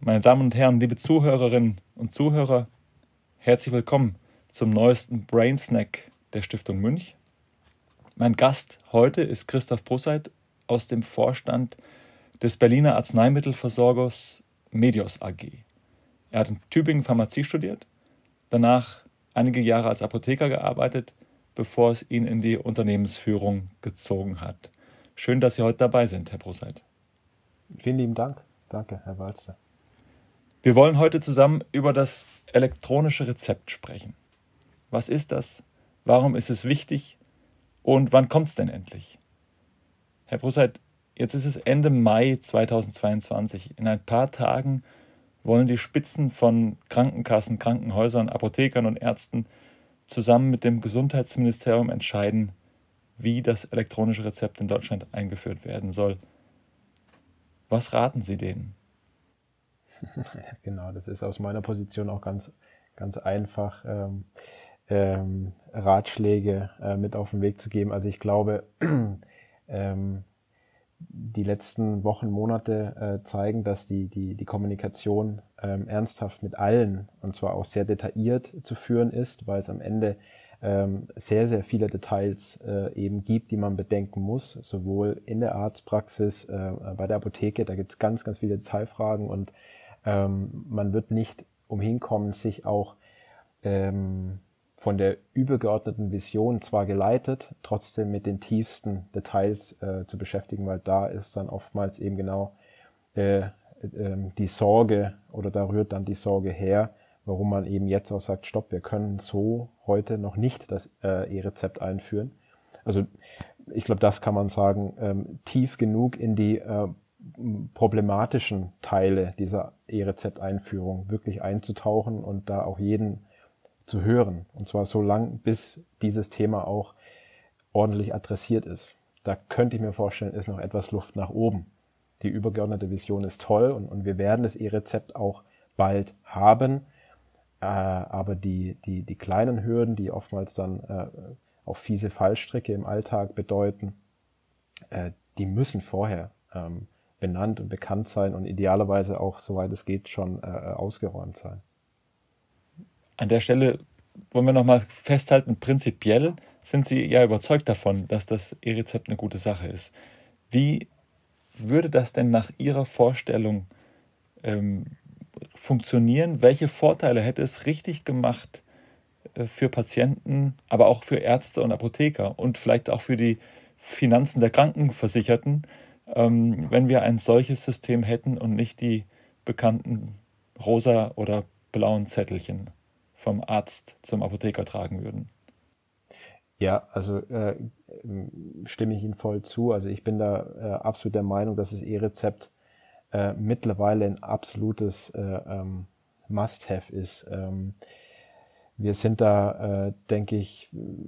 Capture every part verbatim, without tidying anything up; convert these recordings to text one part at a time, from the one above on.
Meine Damen und Herren, liebe Zuhörerinnen und Zuhörer, herzlich willkommen zum neuesten Brain Snack der Stiftung Münch. Mein Gast heute ist Christoph Bruseit aus dem Vorstand des Berliner Arzneimittelversorgers Medios A G. Er hat in Tübingen Pharmazie studiert, danach einige Jahre als Apotheker gearbeitet, bevor es ihn in die Unternehmensführung gezogen hat. Schön, dass Sie heute dabei sind, Herr Bruseit. Vielen lieben Dank. Danke, Herr Walster. Wir wollen heute zusammen über das elektronische Rezept sprechen. Was ist das? Warum ist es wichtig? Und wann kommt es denn endlich? Herr Bruseit, jetzt ist es Ende Mai zweitausendzweiundzwanzig. In ein paar Tagen wollen die Spitzen von Krankenkassen, Krankenhäusern, Apothekern und Ärzten zusammen mit dem Gesundheitsministerium entscheiden, wie das elektronische Rezept in Deutschland eingeführt werden soll. Was raten Sie denen? Genau, das ist aus meiner Position auch ganz, ganz einfach, ähm, ähm, Ratschläge äh, mit auf den Weg zu geben. Also ich glaube, ähm, die letzten Wochen, Monate äh, zeigen, dass die, die, die Kommunikation ähm, ernsthaft mit allen, und zwar auch sehr detailliert zu führen ist, weil es am Ende ähm, sehr, sehr viele Details äh, eben gibt, die man bedenken muss, sowohl in der Arztpraxis, äh, bei der Apotheke, da gibt es ganz, ganz viele Detailfragen und ähm, man wird nicht umhin kommen, sich auch ähm, von der übergeordneten Vision zwar geleitet, trotzdem mit den tiefsten Details äh, zu beschäftigen, weil da ist dann oftmals eben genau äh, äh, die Sorge oder da rührt dann die Sorge her, warum man eben jetzt auch sagt, stopp, wir können so heute noch nicht das äh, E-Rezept einführen. Also ich glaube, das kann man sagen, ähm, tief genug in die äh, problematischen Teile dieser E-Rezept-Einführung wirklich einzutauchen und da auch jeden zu hören. Und zwar so lang, bis dieses Thema auch ordentlich adressiert ist. Da könnte ich mir vorstellen, ist noch etwas Luft nach oben. Die übergeordnete Vision ist toll und, und wir werden das E-Rezept auch bald haben. Äh, aber die, die, die kleinen Hürden, die oftmals dann äh, auch fiese Fallstricke im Alltag bedeuten, äh, die müssen vorher ähm, benannt und bekannt sein und idealerweise auch, soweit es geht, schon äh, ausgeräumt sein. An der Stelle wollen wir nochmal festhalten, prinzipiell sind Sie ja überzeugt davon, dass das E-Rezept eine gute Sache ist. Wie würde das denn nach Ihrer Vorstellung ähm, funktionieren? Welche Vorteile hätte es richtig gemacht äh, für Patienten, aber auch für Ärzte und Apotheker und vielleicht auch für die Finanzen der Krankenversicherten, ähm, wenn wir ein solches System hätten und nicht die bekannten rosa oder blauen Zettelchen vom Arzt zum Apotheker tragen würden? Ja, also äh, stimme ich Ihnen voll zu. Also ich bin da äh, absolut der Meinung, dass das E-Rezept äh, mittlerweile ein absolutes äh, ähm, Must-Have ist. Ähm, wir sind da, äh, denke ich,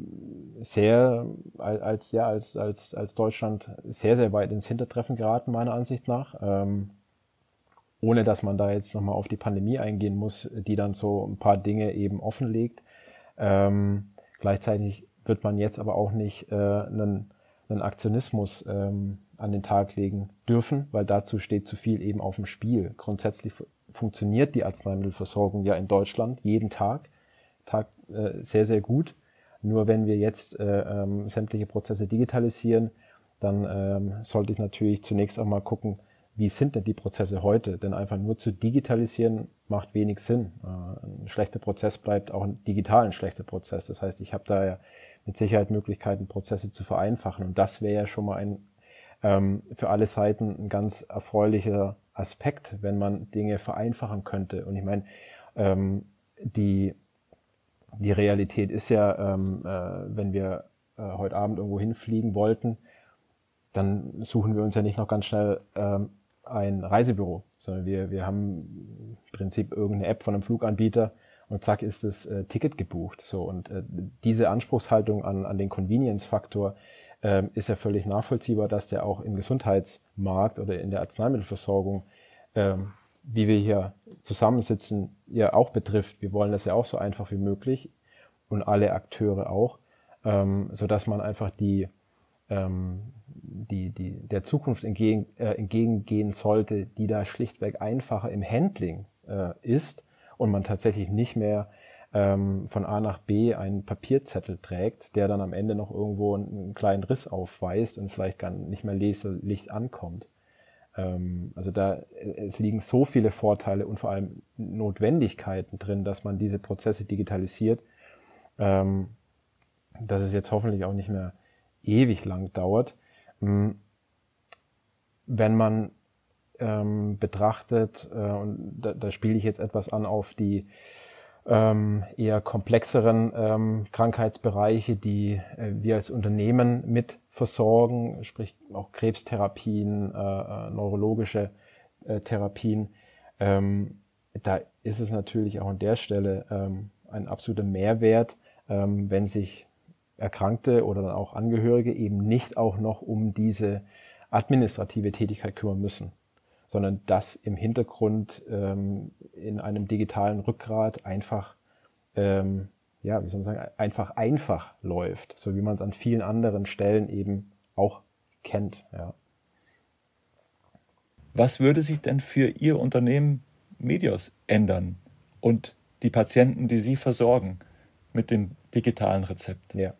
sehr als ja als als als Deutschland sehr sehr weit ins Hintertreffen geraten meiner Ansicht nach. Ähm, ohne dass man da jetzt nochmal auf die Pandemie eingehen muss, die dann so ein paar Dinge eben offenlegt. Ähm, gleichzeitig wird man jetzt aber auch nicht äh, einen, einen Aktionismus ähm, an den Tag legen dürfen, weil dazu steht zu viel eben auf dem Spiel. Grundsätzlich f- funktioniert die Arzneimittelversorgung ja in Deutschland jeden Tag, Tag äh, sehr, sehr gut. Nur wenn wir jetzt äh, ähm, sämtliche Prozesse digitalisieren, dann ähm, sollte ich natürlich zunächst auch mal gucken, wie sind denn die Prozesse heute? Denn einfach nur zu digitalisieren macht wenig Sinn. Ein schlechter Prozess bleibt auch digital ein schlechter Prozess. Das heißt, ich habe da ja mit Sicherheit Möglichkeiten, Prozesse zu vereinfachen. Und das wäre ja schon mal ein ähm, für alle Seiten ein ganz erfreulicher Aspekt, wenn man Dinge vereinfachen könnte. Und ich meine, ähm, die, die Realität ist ja, ähm, äh, wenn wir äh, heute Abend irgendwo hinfliegen wollten, dann suchen wir uns ja nicht noch ganz schnell ähm, ein Reisebüro, sondern wir, wir haben im Prinzip irgendeine App von einem Fluganbieter und zack ist das äh, Ticket gebucht. So, und äh, diese Anspruchshaltung an, an den Convenience-Faktor äh, ist ja völlig nachvollziehbar, dass der auch im Gesundheitsmarkt oder in der Arzneimittelversorgung, äh, wie wir hier zusammensitzen, ja auch betrifft. Wir wollen das ja auch so einfach wie möglich und alle Akteure auch, ähm, sodass man einfach die ähm, die, die der Zukunft entgegen, äh, entgegengehen sollte, die da schlichtweg einfacher im Handling äh, ist und man tatsächlich nicht mehr ähm, von A nach B einen Papierzettel trägt, der dann am Ende noch irgendwo einen, einen kleinen Riss aufweist und vielleicht gar nicht mehr Laserlicht ankommt. Ähm, also da es liegen so viele Vorteile und vor allem Notwendigkeiten drin, dass man diese Prozesse digitalisiert, ähm, dass es jetzt hoffentlich auch nicht mehr ewig lang dauert. Wenn man ähm, betrachtet, äh, und da, da spiele ich jetzt etwas an auf die ähm, eher komplexeren ähm, Krankheitsbereiche, die äh, wir als Unternehmen mit versorgen, sprich auch Krebstherapien, äh, äh, neurologische äh, Therapien. Ähm, da ist es natürlich auch an der Stelle ähm, ein absoluter Mehrwert, ähm, wenn sich Erkrankte oder dann auch Angehörige eben nicht auch noch um diese administrative Tätigkeit kümmern müssen, sondern das im Hintergrund ähm, in einem digitalen Rückgrat einfach, ähm, ja, wie soll man sagen, einfach einfach läuft, so wie man es an vielen anderen Stellen eben auch kennt. Ja. Was würde sich denn für Ihr Unternehmen Medios ändern und die Patienten, die Sie versorgen, mit dem digitalen Rezept? Ja.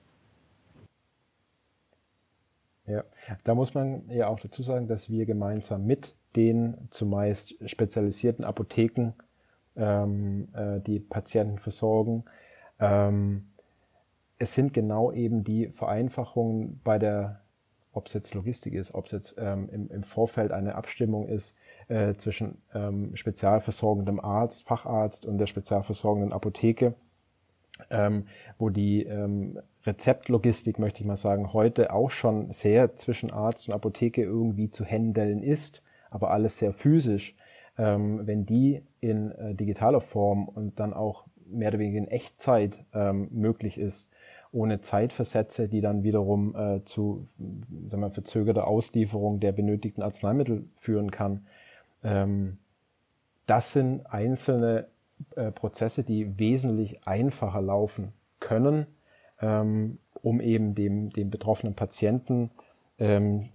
Ja, da muss man ja auch dazu sagen, dass wir gemeinsam mit den zumeist spezialisierten Apotheken ähm, äh, die Patienten versorgen. Ähm, es sind genau eben die Vereinfachungen bei der, ob es jetzt Logistik ist, ob es jetzt ähm, im, im Vorfeld eine Abstimmung ist äh, zwischen ähm, spezialversorgendem Arzt, Facharzt und der spezialversorgenden Apotheke, ähm, wo die ähm, Rezeptlogistik, möchte ich mal sagen, heute auch schon sehr zwischen Arzt und Apotheke irgendwie zu handeln ist, aber alles sehr physisch. Ähm, wenn die in äh, digitaler Form und dann auch mehr oder weniger in Echtzeit ähm, möglich ist, ohne Zeitversätze, die dann wiederum äh, zu, sagen wir, verzögerter Auslieferung der benötigten Arzneimittel führen kann. Ähm, das sind einzelne äh, Prozesse, die wesentlich einfacher laufen können, ähm, um eben dem, dem betroffenen Patienten ähm,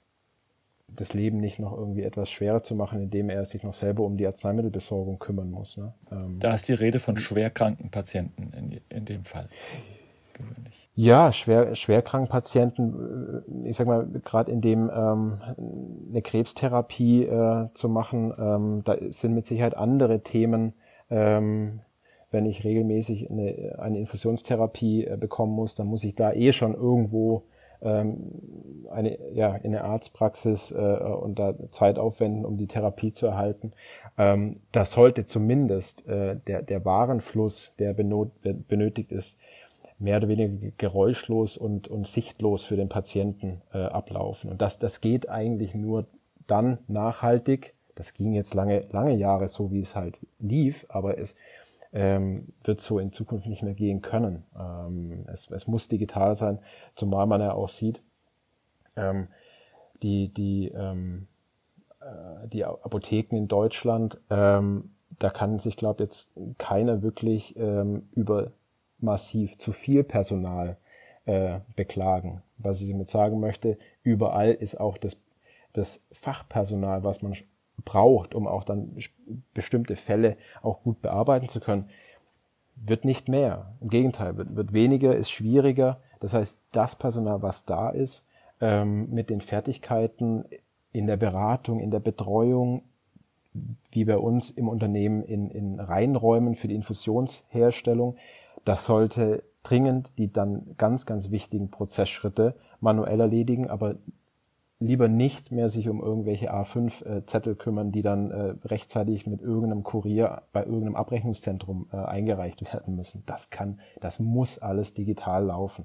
das Leben nicht noch irgendwie etwas schwerer zu machen, indem er sich noch selber um die Arzneimittelbesorgung kümmern muss. Ne? Ähm, Da ist die Rede von schwerkranken Patienten in, in dem Fall. Gewöhnlich. Ja, schwer, schwerkranken Patienten, ich sag mal, gerade in dem ähm, eine Krebstherapie äh, zu machen, ähm, da sind mit Sicherheit andere Themen. Ähm, wenn ich regelmäßig eine, eine Infusionstherapie äh, bekommen muss, dann muss ich da eh schon irgendwo ähm, eine, ja, in der Arztpraxis äh, und da Zeit aufwenden, um die Therapie zu erhalten. Ähm, da sollte zumindest äh, der, der Warenfluss, der benot, benötigt ist, mehr oder weniger geräuschlos und, und sichtlos für den Patienten äh, ablaufen. Und das, das geht eigentlich nur dann nachhaltig. Das ging jetzt lange, lange Jahre so, wie es halt lief, aber es ähm, wird so in Zukunft nicht mehr gehen können. Ähm, es, es muss digital sein, zumal man ja auch sieht, ähm, die, die, ähm, äh, die Apotheken in Deutschland, ähm, da kann sich, glaube ich, jetzt keiner wirklich ähm, über massiv zu viel Personal äh, beklagen. Was ich damit sagen möchte, überall ist auch das, das Fachpersonal, was man braucht, um auch dann bestimmte Fälle auch gut bearbeiten zu können, wird nicht mehr. Im Gegenteil, wird, wird weniger, ist schwieriger. Das heißt, das Personal, was da ist, ähm, mit den Fertigkeiten in der Beratung, in der Betreuung, wie bei uns im Unternehmen in, in Reinräumen für die Infusionsherstellung, das sollte dringend die dann ganz, ganz wichtigen Prozessschritte manuell erledigen, aber lieber nicht mehr sich um irgendwelche A fünf Zettel kümmern, die dann äh, rechtzeitig mit irgendeinem Kurier bei irgendeinem Abrechnungszentrum äh, eingereicht werden müssen. Das kann, das muss alles digital laufen.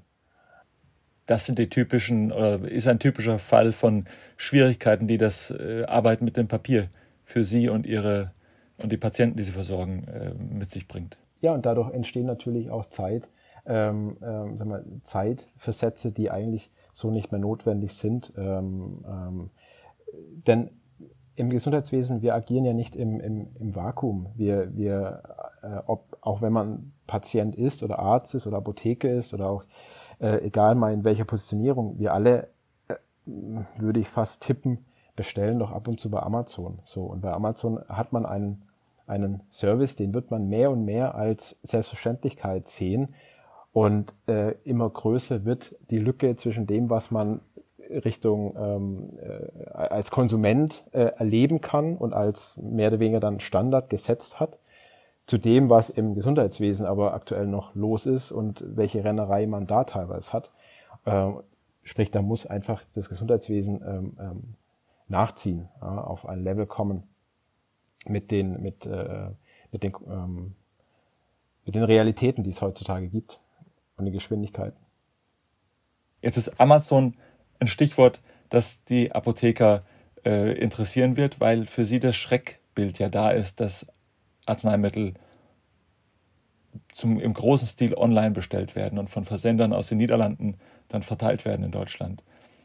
Das sind die typischen, oder ist ein typischer Fall von Schwierigkeiten, die das äh, Arbeiten mit dem Papier für Sie und Ihre und die Patienten, die Sie versorgen, äh, mit sich bringt. Ja, und dadurch entstehen natürlich auch Zeit, ähm, ähm, sagen wir, Zeitversätze, die eigentlich so nicht mehr notwendig sind. Ähm, ähm, denn im Gesundheitswesen, wir agieren ja nicht im, im, im Vakuum. Wir, wir äh, ob, auch wenn man Patient ist oder Arzt ist oder Apotheke ist oder auch, äh, egal mal in welcher Positionierung, wir alle äh, würde ich fast tippen, bestellen doch ab und zu bei Amazon. So, und bei Amazon hat man einen, einen Service, den wird man mehr und mehr als Selbstverständlichkeit sehen. Und äh, immer größer wird die Lücke zwischen dem, was man Richtung ähm, äh, als Konsument äh, erleben kann und als mehr oder weniger dann Standard gesetzt hat, zu dem, was im Gesundheitswesen aber aktuell noch los ist und welche Rennerei man da teilweise hat. Äh, sprich, da muss einfach das Gesundheitswesen ähm, ähm, nachziehen, ja, auf ein Level kommen mit den, mit, äh, mit den, ähm, mit den Realitäten, die es heutzutage gibt und den Geschwindigkeiten. Jetzt ist Amazon ein Stichwort, das die Apotheker äh, interessieren wird, weil für sie das Schreckbild ja da ist, dass Arzneimittel zum, im großen Stil online bestellt werden und von Versendern aus den Niederlanden dann verteilt werden in Deutschland.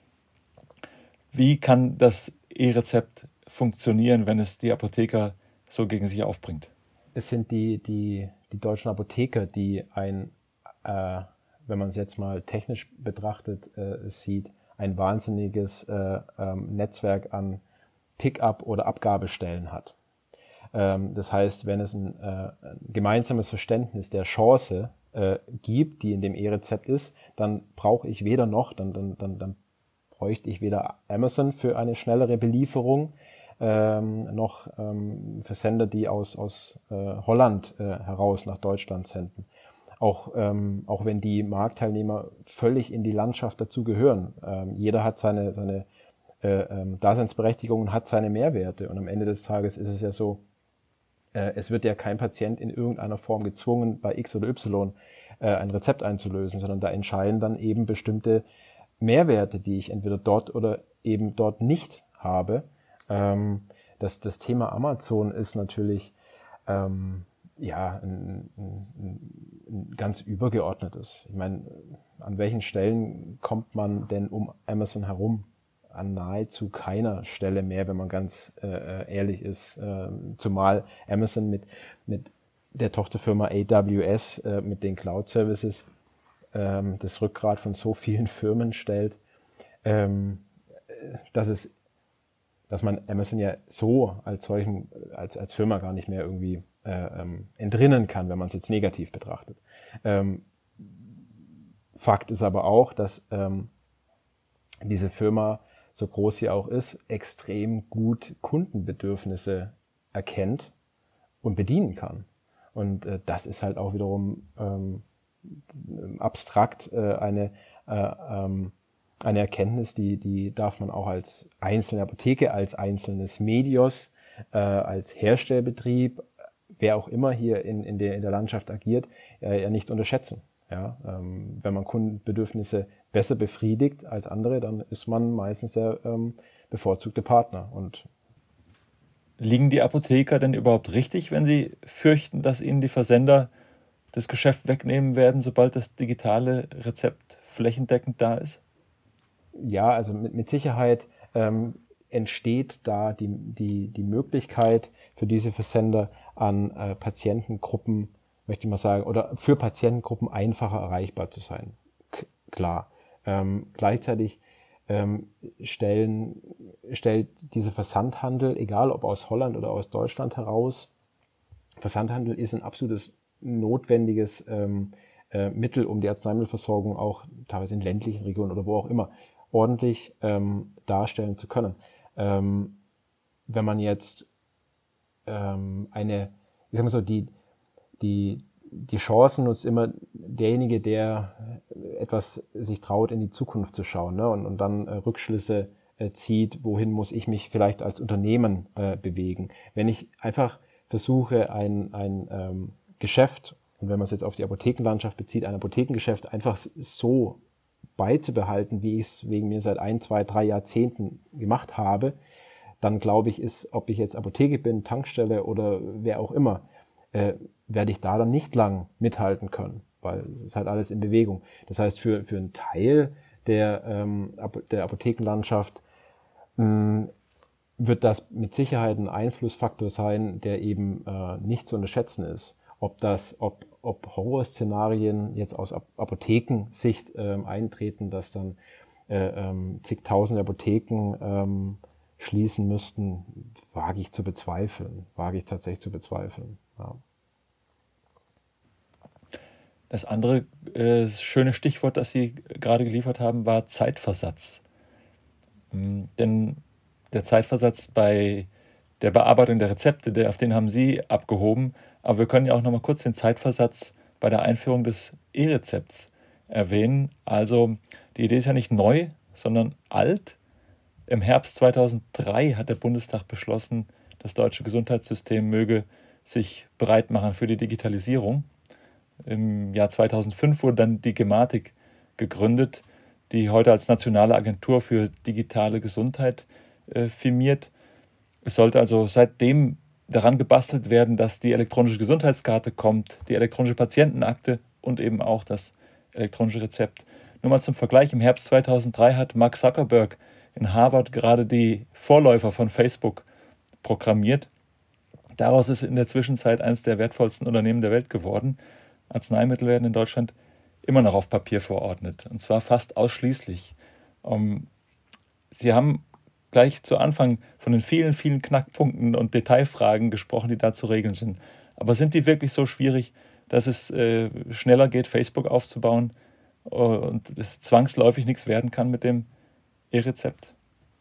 Wie kann das E-Rezept funktionieren, wenn es die Apotheker so gegen sich aufbringt? Es sind die, die, die deutschen Apotheker, die ein, äh, wenn man es jetzt mal technisch betrachtet äh, sieht, ein wahnsinniges äh, ähm, Netzwerk an Pick-up- oder Abgabestellen hat. Ähm, das heißt, wenn es ein, äh, ein gemeinsames Verständnis der Chance äh, gibt, die in dem E-Rezept ist, dann brauche ich weder noch, dann, dann, dann, dann bräuchte ich weder Amazon für eine schnellere Belieferung, ähm, noch ähm, Versender, die aus, aus äh, Holland äh, heraus nach Deutschland senden. Auch, ähm, auch wenn die Marktteilnehmer völlig in die Landschaft dazu gehören. Ähm, jeder hat seine, seine äh, ähm, Daseinsberechtigung und hat seine Mehrwerte. Und am Ende des Tages ist es ja so, äh, es wird ja kein Patient in irgendeiner Form gezwungen, bei X oder Y äh, ein Rezept einzulösen, sondern da entscheiden dann eben bestimmte Mehrwerte, die ich entweder dort oder eben dort nicht habe. Ähm, das, das Thema Amazon ist natürlich ähm, ja ein, ein, ein ganz übergeordnetes. Ich meine, an welchen Stellen kommt man denn um Amazon herum? An nahezu keiner Stelle mehr, wenn man ganz äh, ehrlich ist. Äh, zumal Amazon mit, mit der Tochterfirma A W S, äh, mit den Cloud-Services, ähm, das Rückgrat von so vielen Firmen stellt, ähm, dass es dass man Amazon ja so als solchen, als, als Firma gar nicht mehr irgendwie äh, ähm, entrinnen kann, wenn man es jetzt negativ betrachtet. Ähm, Fakt ist aber auch, dass ähm, diese Firma, so groß sie auch ist, extrem gut Kundenbedürfnisse erkennt und bedienen kann. Und äh, das ist halt auch wiederum ähm, abstrakt äh, eine äh, ähm, eine Erkenntnis, die, die darf man auch als einzelne Apotheke, als einzelnes Medios, äh, als Herstellbetrieb, wer auch immer hier in, in, der, in der Landschaft agiert, äh, ja nicht unterschätzen. Ja? Ähm, wenn man Kundenbedürfnisse besser befriedigt als andere, dann ist man meistens der ähm, bevorzugte Partner. Und liegen die Apotheker denn überhaupt richtig, wenn sie fürchten, dass ihnen die Versender das Geschäft wegnehmen werden, sobald das digitale Rezept flächendeckend da ist? Ja, also mit, mit Sicherheit ähm, entsteht da die, die, die Möglichkeit für diese Versender an äh, Patientengruppen, möchte ich mal sagen, oder für Patientengruppen einfacher erreichbar zu sein. K- klar. Ähm, gleichzeitig ähm, stellen, stellt dieser Versandhandel, egal ob aus Holland oder aus Deutschland heraus, Versandhandel ist ein absolutes notwendiges ähm, äh, Mittel, um die Arzneimittelversorgung auch teilweise in ländlichen Regionen oder wo auch immer ordentlich ähm, darstellen zu können. Ähm, wenn man jetzt ähm, eine, ich sag mal so, die, die, die Chancen nutzt immer derjenige, der etwas sich traut, in die Zukunft zu schauen, ne? und, und dann äh, Rückschlüsse äh, zieht, wohin muss ich mich vielleicht als Unternehmen äh, bewegen. Wenn ich einfach versuche, ein, ein ähm, Geschäft, und wenn man es jetzt auf die Apothekenlandschaft bezieht, ein Apothekengeschäft einfach so beizubehalten, wie ich es wegen mir seit ein, zwei, drei Jahrzehnten gemacht habe, dann glaube ich, ist, ob ich jetzt Apotheke bin, Tankstelle oder wer auch immer, äh, werde ich da dann nicht lang mithalten können, weil es ist halt alles in Bewegung. Das heißt, für, für einen Teil der, ähm, der Apothekenlandschaft mh, wird das mit Sicherheit ein Einflussfaktor sein, der eben äh, nicht zu unterschätzen ist. Ob das, ob, ob Horrorszenarien jetzt aus Apothekensicht äh, eintreten, dass dann äh, ähm, zigtausend Apotheken ähm, schließen müssten, wage ich zu bezweifeln, wage ich tatsächlich zu bezweifeln. Ja. Das andere äh, schöne Stichwort, das Sie gerade geliefert haben, war Zeitversatz. Ähm, denn der Zeitversatz bei der Bearbeitung der Rezepte, der, auf den haben Sie abgehoben. Aber wir können ja auch noch mal kurz den Zeitversatz bei der Einführung des E-Rezepts erwähnen. Also die Idee ist ja nicht neu, sondern alt. Im Herbst zweitausenddrei hat der Bundestag beschlossen, das deutsche Gesundheitssystem möge sich bereit machen für die Digitalisierung. Im Jahr zweitausendfünf wurde dann die Gematik gegründet, die heute als nationale Agentur für digitale Gesundheit äh, firmiert. Es sollte also seitdem daran gebastelt werden, dass die elektronische Gesundheitskarte kommt, die elektronische Patientenakte und eben auch das elektronische Rezept. Nur mal zum Vergleich, im Herbst zweitausenddrei hat Mark Zuckerberg in Harvard gerade die Vorläufer von Facebook programmiert. Daraus ist in der Zwischenzeit eines der wertvollsten Unternehmen der Welt geworden. Arzneimittel werden in Deutschland immer noch auf Papier verordnet, und zwar fast ausschließlich. Ähm, Sie haben gleich zu Anfang von den vielen, vielen Knackpunkten und Detailfragen gesprochen, die da zu regeln sind. Aber sind die wirklich so schwierig, dass es äh, schneller geht, Facebook aufzubauen äh, und es zwangsläufig nichts werden kann mit dem E-Rezept?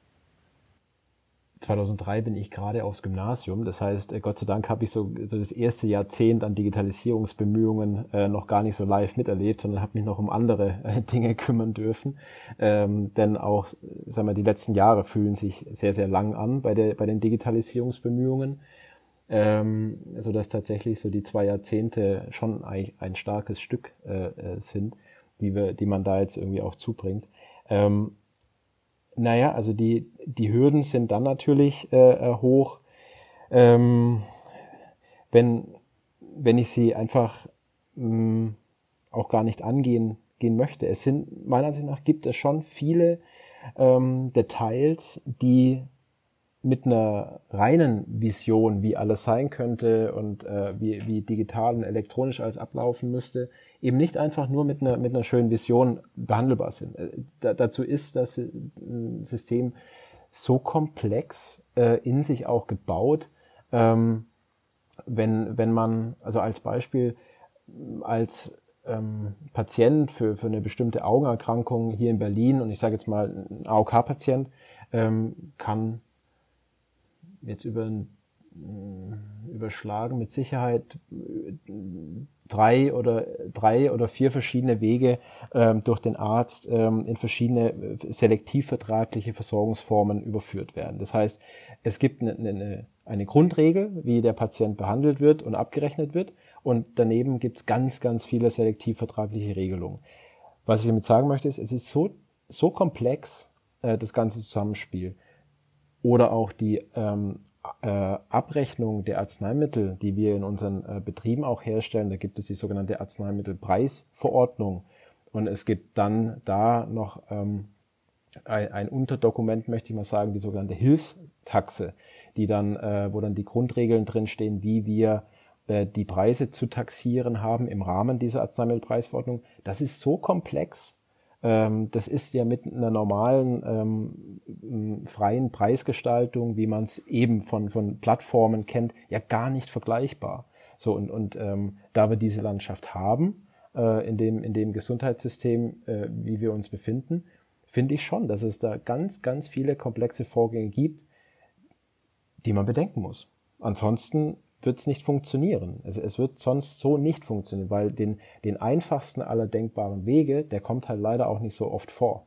zweitausenddrei bin ich gerade aufs Gymnasium. Das heißt, Gott sei Dank habe ich so, so das erste Jahrzehnt an Digitalisierungsbemühungen äh, noch gar nicht so live miterlebt, sondern habe mich noch um andere äh, Dinge kümmern dürfen. Ähm, denn auch, sagen wir, die letzten Jahre fühlen sich sehr, sehr lang an bei, der, bei den Digitalisierungsbemühungen. Ähm, so dass tatsächlich so die zwei Jahrzehnte schon ein, ein starkes Stück äh, sind, die wir, die man da jetzt irgendwie auch zubringt. Ähm, Naja, also die, die Hürden sind dann natürlich äh, hoch, ähm, wenn, wenn ich sie einfach mh, auch gar nicht angehen gehen möchte. Es sind, meiner Ansicht nach, gibt es schon viele ähm, Details, die mit einer reinen Vision, wie alles sein könnte und äh, wie, wie digital und elektronisch alles ablaufen müsste, eben nicht einfach nur mit einer, mit einer schönen Vision behandelbar sind. Äh, da, dazu ist das System so komplex äh, in sich auch gebaut, ähm, wenn, wenn man, also als Beispiel, als ähm, Patient für, für eine bestimmte Augenerkrankung hier in Berlin, und ich sage jetzt mal ein A O K-Patient, ähm, kann jetzt über überschlagen mit Sicherheit drei oder drei oder vier verschiedene Wege ähm, durch den Arzt ähm, in verschiedene selektiv vertragliche Versorgungsformen überführt werden. Das heißt, es gibt eine, eine, eine Grundregel, wie der Patient behandelt wird und abgerechnet wird, und daneben gibt es ganz, ganz viele selektiv vertragliche Regelungen. Was ich damit sagen möchte, ist, es ist so, so komplex, äh, das ganze Zusammenspiel. Oder auch die ähm, äh, Abrechnung der Arzneimittel, die wir in unseren äh, Betrieben auch herstellen. Da gibt es die sogenannte Arzneimittelpreisverordnung. Und es gibt dann da noch ähm, ein, ein Unterdokument, möchte ich mal sagen, die sogenannte Hilfstaxe, die dann, äh, wo dann die Grundregeln drinstehen, wie wir äh, die Preise zu taxieren haben im Rahmen dieser Arzneimittelpreisverordnung. Das ist so komplex. Das ist ja mit einer normalen ähm, freien Preisgestaltung, wie man es eben von, von Plattformen kennt, ja gar nicht vergleichbar. So, und, und ähm, da wir diese Landschaft haben, äh, in dem, in dem Gesundheitssystem, äh, wie wir uns befinden, finde ich schon, dass es da ganz, ganz viele komplexe Vorgänge gibt, die man bedenken muss. Ansonsten wird es nicht funktionieren. Es, es wird sonst so nicht funktionieren, weil den, den einfachsten aller denkbaren Wege, der kommt halt leider auch nicht so oft vor.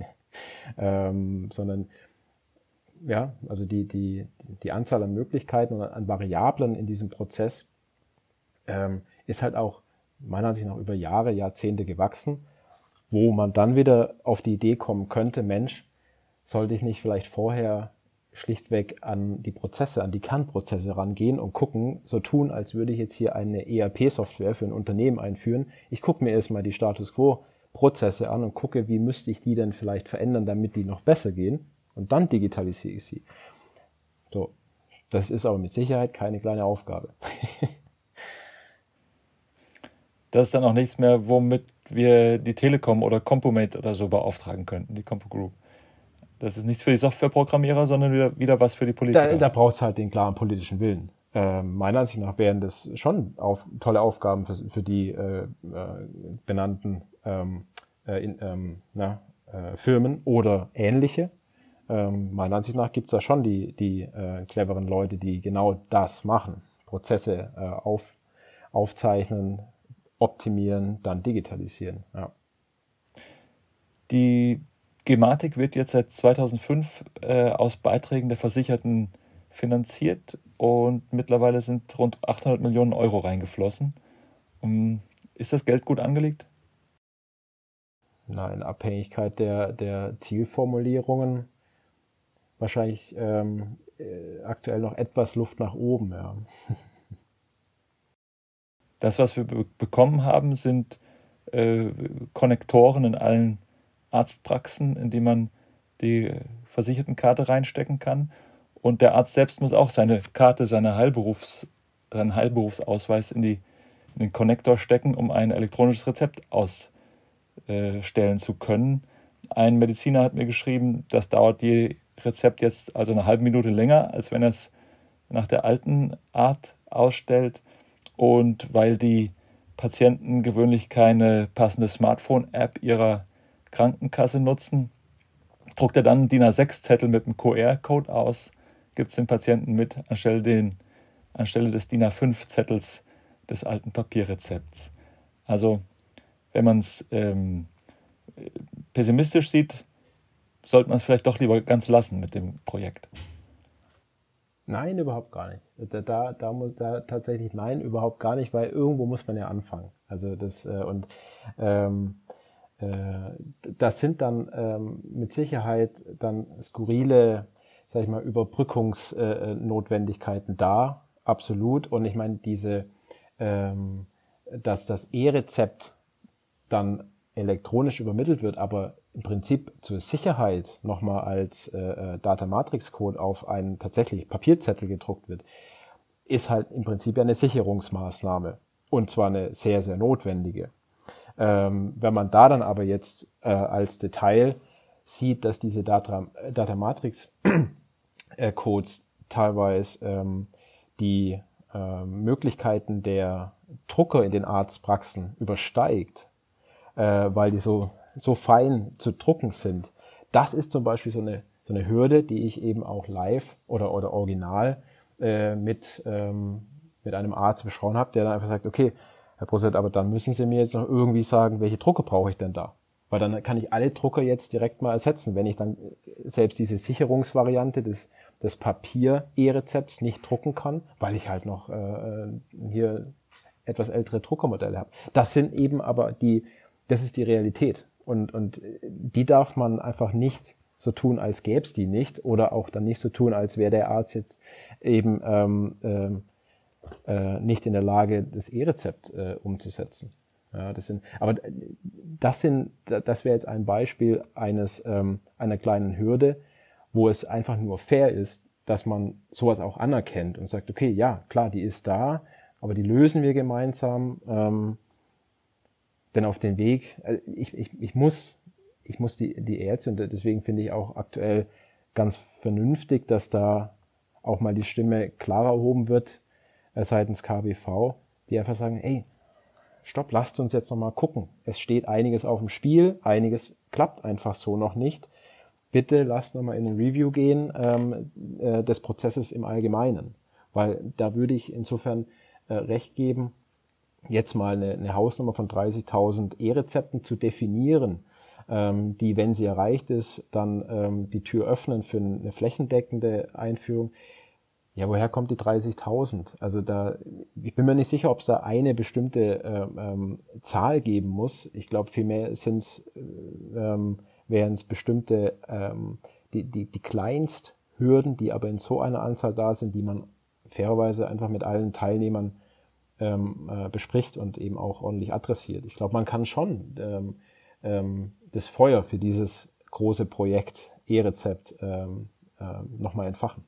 ähm, sondern, ja, also die, die, die Anzahl an Möglichkeiten und an Variablen in diesem Prozess ähm, ist halt auch meiner Ansicht nach über Jahre, Jahrzehnte gewachsen, wo man dann wieder auf die Idee kommen könnte, Mensch, sollte ich nicht vielleicht vorher schlichtweg an die Prozesse, an die Kernprozesse rangehen und gucken, so tun, als würde ich jetzt hier eine E R P-Software für ein Unternehmen einführen. Ich gucke mir erstmal die Status Quo-Prozesse an und gucke, wie müsste ich die denn vielleicht verändern, damit die noch besser gehen, und dann digitalisiere ich sie. So, das ist aber mit Sicherheit keine kleine Aufgabe. Das ist dann auch nichts mehr, womit wir die Telekom oder Compomate oder so beauftragen könnten, die Compo Group. Das ist nichts für die Softwareprogrammierer, sondern wieder, wieder was für die Politiker. Da, da braucht es halt den klaren politischen Willen. Äh, meiner Ansicht nach wären das schon auf, tolle Aufgaben für, für die äh, äh, benannten ähm, äh, in, ähm, na, äh, Firmen oder ähnliche. Ähm, meiner Ansicht nach gibt es da schon die, die äh, cleveren Leute, die genau das machen. Prozesse äh, auf, aufzeichnen, optimieren, dann digitalisieren. Ja. Die Gematik wird jetzt seit zweitausendfünf äh, aus Beiträgen der Versicherten finanziert und mittlerweile sind rund achthundert Millionen Euro reingeflossen. Um, ist das Geld gut angelegt? Na, in Abhängigkeit der, der Zielformulierungen wahrscheinlich ähm, äh, aktuell noch etwas Luft nach oben. Ja. Das, was wir be- bekommen haben, sind äh, Konnektoren in allen Arztpraxen, in die man die Versichertenkarte reinstecken kann. Und der Arzt selbst muss auch seine Karte, seine Heilberufs, seinen Heilberufsausweis in, die, in den Konnektor stecken, um ein elektronisches Rezept ausstellen zu können. Ein Mediziner hat mir geschrieben, das dauert je Rezept jetzt also eine halbe Minute länger, als wenn er es nach der alten Art ausstellt. Und weil die Patienten gewöhnlich keine passende Smartphone-App ihrer Krankenkasse nutzen, druckt er dann einen D I N A sechs Zettel mit einem Q R-Code aus, gibt es den Patienten mit, anstelle, den, anstelle des D I N A fünf Zettels des alten Papierrezepts. Also, wenn man es ähm, pessimistisch sieht, sollte man es vielleicht doch lieber ganz lassen mit dem Projekt. Nein, überhaupt gar nicht. Da, da, da muss da tatsächlich nein, überhaupt gar nicht, weil irgendwo muss man ja anfangen. Also das äh, und ähm, äh, das sind dann ähm, mit Sicherheit dann skurrile, sag ich mal, Überbrückungsnotwendigkeiten äh, da, absolut. Und ich meine, diese, ähm, dass das E-Rezept dann elektronisch übermittelt wird, aber im Prinzip zur Sicherheit nochmal als äh, Data-Matrix-Code auf einen tatsächlich Papierzettel gedruckt wird, ist halt im Prinzip ja eine Sicherungsmaßnahme. Und zwar eine sehr, sehr notwendige. Ähm, wenn man da dann aber jetzt äh, als Detail sieht, dass diese Data, Data-Matrix-Codes teilweise ähm, die äh, Möglichkeiten der Drucker in den Arztpraxen übersteigt, äh, weil die so so fein zu drucken sind. Das ist zum Beispiel so eine, so eine Hürde, die ich eben auch live oder, oder original äh, mit, ähm, mit einem Arzt besprochen habe, der dann einfach sagt, okay, Herr Brosset, aber dann müssen Sie mir jetzt noch irgendwie sagen, welche Drucker brauche ich denn da? Weil dann kann ich alle Drucker jetzt direkt mal ersetzen, wenn ich dann selbst diese Sicherungsvariante des, des Papier-E-Rezepts nicht drucken kann, weil ich halt noch äh, hier etwas ältere Druckermodelle habe. Das sind eben aber die, das ist die Realität. Und, und die darf man einfach nicht so tun, als gäbe es die nicht, oder auch dann nicht so tun, als wäre der Arzt jetzt eben ähm, ähm, äh, nicht in der Lage, das E-Rezept äh, umzusetzen. Ja, das sind, aber das sind, das wäre jetzt ein Beispiel eines ähm, einer kleinen Hürde, wo es einfach nur fair ist, dass man sowas auch anerkennt und sagt, okay, ja, klar, die ist da, aber die lösen wir gemeinsam. Ähm, Denn auf den Weg, also ich, ich, ich muss, ich muss die, die Ärzte, und deswegen finde ich auch aktuell ganz vernünftig, dass da auch mal die Stimme klarer erhoben wird äh, seitens K B V, die einfach sagen, ey, stopp, lasst uns jetzt nochmal gucken. Es steht einiges auf dem Spiel, einiges klappt einfach so noch nicht. Bitte lasst nochmal in ein Review gehen ähm, äh, des Prozesses im Allgemeinen. Weil da würde ich insofern äh, recht geben, jetzt mal eine, eine Hausnummer von dreißigtausend E-Rezepten zu definieren, ähm, die, wenn sie erreicht ist, dann ähm, die Tür öffnen für eine flächendeckende Einführung. Ja, woher kommt die dreißigtausend? Also da, ich bin mir nicht sicher, ob es da eine bestimmte ähm, Zahl geben muss. Ich glaube, vielmehr sind's, ähm, wären es bestimmte, ähm, die, die, die Kleinsthürden, die aber in so einer Anzahl da sind, die man fairerweise einfach mit allen Teilnehmern Ähm, äh, bespricht und eben auch ordentlich adressiert. Ich glaube, man kann schon ähm, ähm, das Feuer für dieses große Projekt E-Rezept ähm, äh, nochmal entfachen.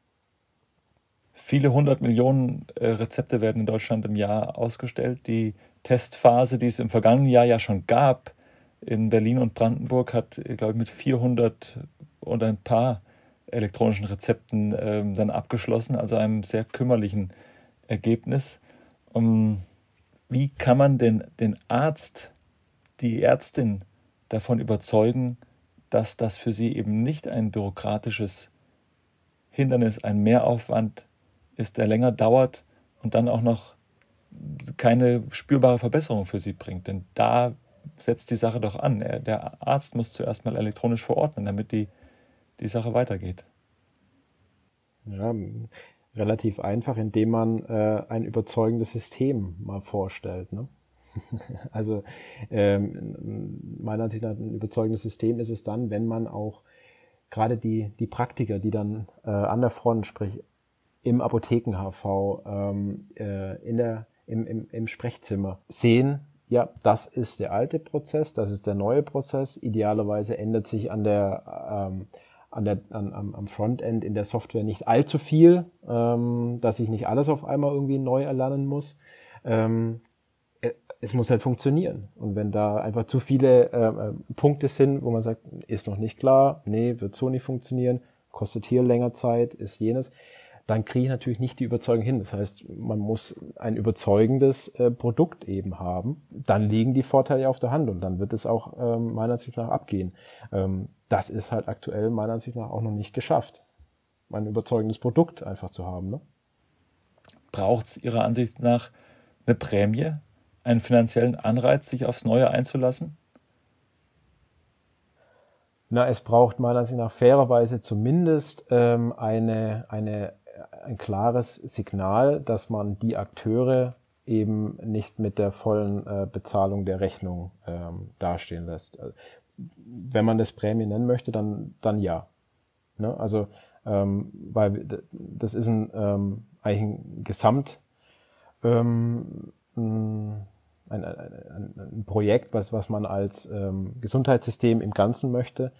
Viele hundert Millionen äh, Rezepte werden in Deutschland im Jahr ausgestellt. Die Testphase, die es im vergangenen Jahr ja schon gab, in Berlin und Brandenburg, hat, glaube ich, mit vierhundert und ein paar elektronischen Rezepten ähm, dann abgeschlossen, also einem sehr kümmerlichen Ergebnis. Um, wie kann man denn den Arzt, die Ärztin davon überzeugen, dass das für sie eben nicht ein bürokratisches Hindernis, ein Mehraufwand ist, der länger dauert und dann auch noch keine spürbare Verbesserung für sie bringt? Denn da setzt die Sache doch an. Er, der Arzt muss zuerst mal elektronisch verordnen, damit die, die Sache weitergeht. Ja, relativ einfach, indem man äh, ein überzeugendes System mal vorstellt. Ne? Also ähm, meiner Ansicht nach ein überzeugendes System ist es dann, wenn man auch gerade die, die Praktiker, die dann äh, an der Front, sprich im Apotheken-H V, ähm, äh, in der, im, im, im Sprechzimmer sehen, ja, das ist der alte Prozess, das ist der neue Prozess. Idealerweise ändert sich an der, ähm, an der, an, am, am Frontend in der Software nicht allzu viel, ähm, dass ich nicht alles auf einmal irgendwie neu erlernen muss. Ähm, es muss halt funktionieren. Und wenn da einfach zu viele äh, Punkte sind, wo man sagt, ist noch nicht klar, nee, wird so nicht funktionieren, kostet hier länger Zeit, ist jenes, dann kriege ich natürlich nicht die Überzeugung hin. Das heißt, man muss ein überzeugendes äh, Produkt eben haben. Dann liegen die Vorteile auf der Hand und dann wird es auch ähm, meiner Ansicht nach abgehen. Ähm, das ist halt aktuell meiner Ansicht nach auch noch nicht geschafft, ein überzeugendes Produkt einfach zu haben. Ne? Braucht es Ihrer Ansicht nach eine Prämie, einen finanziellen Anreiz, sich aufs Neue einzulassen? Na, es braucht meiner Ansicht nach fairerweise zumindest ähm, eine, eine, ein klares Signal, dass man die Akteure eben nicht mit der vollen äh, Bezahlung der Rechnung ähm, dastehen lässt. Also, wenn man das Prämie nennen möchte, dann, dann ja. Ne? Also, ähm, weil das ist ein, ähm, eigentlich ein Gesamt, ähm, ein, ein, ein, ein Projekt, was, was man als ähm, Gesundheitssystem im Ganzen möchte.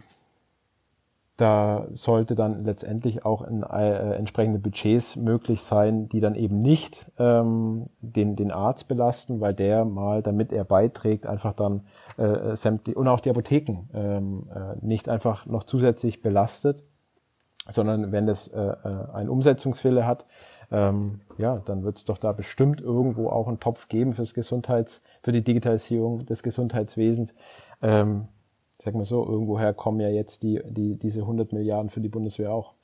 Da sollte dann letztendlich auch in, äh, entsprechende Budgets möglich sein, die dann eben nicht ähm, den, den Arzt belasten, weil der mal, damit er beiträgt, einfach dann äh, sämtlich, und auch die Apotheken ähm, äh, nicht einfach noch zusätzlich belastet, sondern wenn das äh, ein Umsetzungswille hat, ähm, ja, dann wird es doch da bestimmt irgendwo auch einen Topf geben fürs Gesundheits, für die Digitalisierung des Gesundheitswesens. Ähm, ich sag mal so, irgendwoher kommen ja jetzt die, die, diese hundert Milliarden für die Bundeswehr auch.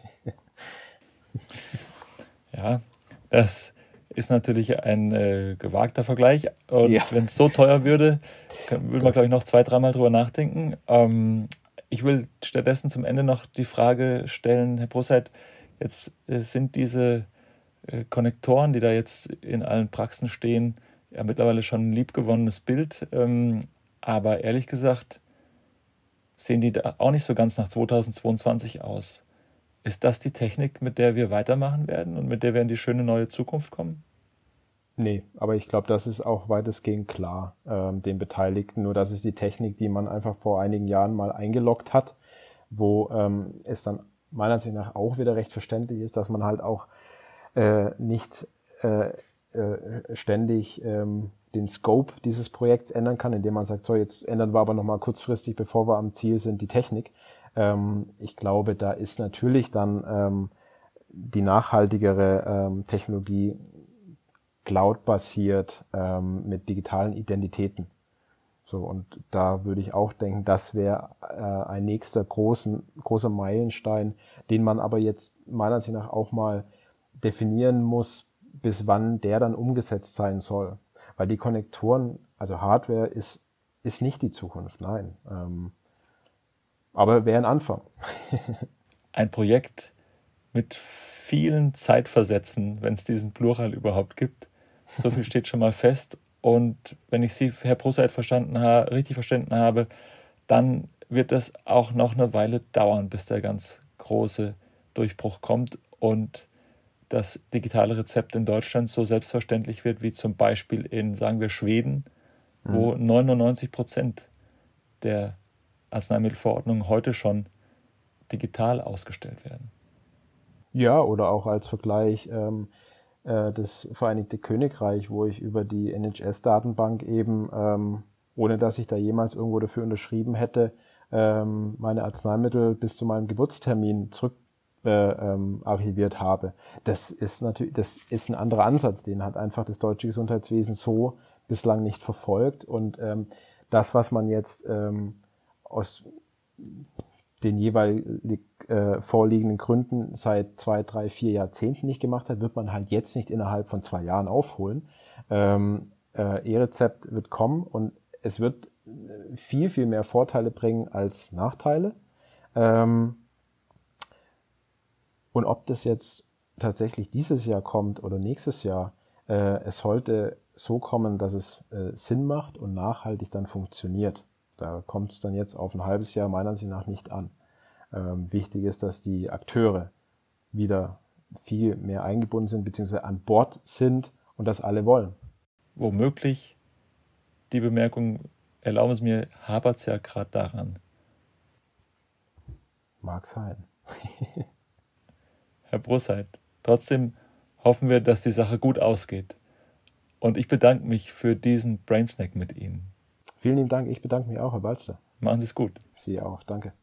Ja, das ist natürlich ein äh, gewagter Vergleich. Und Ja. wenn es so teuer würde, würde man, glaube ich, noch zwei, dreimal drüber nachdenken. Ähm, ich will stattdessen zum Ende noch die Frage stellen, Herr Brosseit, jetzt äh, sind diese äh, Konnektoren, die da jetzt in allen Praxen stehen, ja mittlerweile schon ein liebgewonnenes Bild. Ähm, aber ehrlich gesagt, sehen die da auch nicht so ganz nach zweitausendzweiundzwanzig aus. Ist das die Technik, mit der wir weitermachen werden und mit der wir in die schöne neue Zukunft kommen? Nee, aber ich glaube, das ist auch weitestgehend klar, ähm, den Beteiligten. Nur das ist die Technik, die man einfach vor einigen Jahren mal eingeloggt hat, wo ähm, es dann meiner Ansicht nach auch wieder recht verständlich ist, dass man halt auch äh, nicht äh, äh, ständig ähm, den Scope dieses Projekts ändern kann, indem man sagt, so, jetzt ändern wir aber nochmal kurzfristig, bevor wir am Ziel sind, die Technik. Ähm, ich glaube, da ist natürlich dann ähm, die nachhaltigere ähm, Technologie Cloud-basiert ähm, mit digitalen Identitäten. So, und da würde ich auch denken, das wäre äh, ein nächster großen, großer Meilenstein, den man aber jetzt meiner Ansicht nach auch mal definieren muss, bis wann der dann umgesetzt sein soll. Weil die Konnektoren, also Hardware ist, ist nicht die Zukunft, nein. Ähm, aber wäre ein Anfang. Ein Projekt mit vielen Zeitversätzen, wenn es diesen Plural überhaupt gibt. So viel steht schon mal fest. Und wenn ich Sie, Herr Brosseit, verstanden ha- richtig verstanden habe, dann wird es auch noch eine Weile dauern, bis der ganz große Durchbruch kommt und das digitale Rezept in Deutschland so selbstverständlich wird wie zum Beispiel in, sagen wir, Schweden, wo neunundneunzig Prozent der Arzneimittelverordnungen heute schon digital ausgestellt werden. Ja, oder auch als Vergleich, ähm, äh, das Vereinigte Königreich, wo ich über die N H S-Datenbank eben, ähm, ohne dass ich da jemals irgendwo dafür unterschrieben hätte, ähm, meine Arzneimittel bis zu meinem Geburtstermin zurück äh, ähm, archiviert habe. Das ist natürlich, das ist ein anderer Ansatz, den hat einfach das deutsche Gesundheitswesen so bislang nicht verfolgt. Und ähm, das, was man jetzt ähm, aus den jeweilig äh, vorliegenden Gründen seit zwei, drei, vier Jahrzehnten nicht gemacht hat, wird man halt jetzt nicht innerhalb von zwei Jahren aufholen. Ähm, äh, E-Rezept wird kommen und es wird viel, viel mehr Vorteile bringen als Nachteile. Ähm, und ob das jetzt tatsächlich dieses Jahr kommt oder nächstes Jahr, äh, es sollte so kommen, dass es äh, Sinn macht und nachhaltig dann funktioniert. Da kommt es dann jetzt auf ein halbes Jahr meiner Ansicht nach nicht an. Ähm, wichtig ist, dass die Akteure wieder viel mehr eingebunden sind, beziehungsweise an Bord sind und das alle wollen. Womöglich, die Bemerkung, erlauben es mir, hapert es ja gerade daran. Mag sein. Herr Brusseit, trotzdem hoffen wir, dass die Sache gut ausgeht. Und ich bedanke mich für diesen Brainsnack mit Ihnen. Vielen lieben Dank. Ich bedanke mich auch, Herr Balster. Machen Sie es gut. Sie auch. Danke.